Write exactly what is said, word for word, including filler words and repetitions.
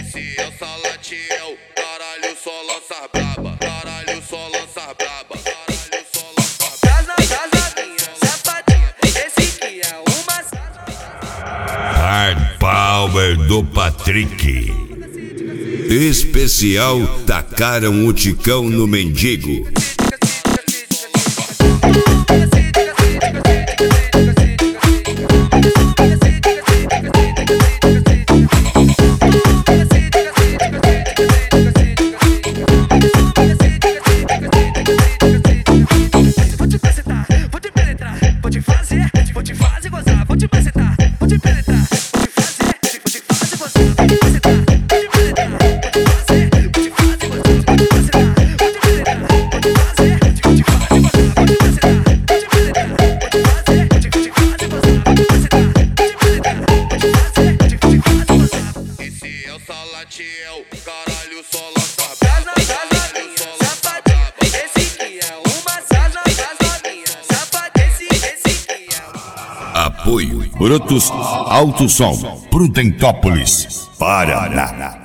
Esse é o Salatiel, caralho, só lança braba. Caralho, só lança braba. Caralho, só lança braba. Casa minha, safadinha, esse aqui é uma Hard Power do Patrick. Especial tacaram o ticão no mendigo. Vou te penetrar, vou te penetrar, vou te fazer, vou te fazer gozar, vou te penetrar, vou te penetrar, vou te fazer, vou te fazer gozar, vou te penetrar, vou te penetrar, vou te fazer, vou te fazer gozar, vou te penetrar, vou te penetrar, vou te fazer, vou te fazer gozar, vou te penetrar, vou te penetrar, vou te fazer, vou te fazer gozar, vou te penetrar, vou te penetrar, vou te fazer, vou te fazer gozar. Esse é o Salatiel, caralho, só lança Casa, braba. casa minha, safadinha, esse aqui é uma casa, casa minha, safadinha, esse, esse aqui é uma... Apoio Brutus Alto Som, Prudentópolis, Paraná.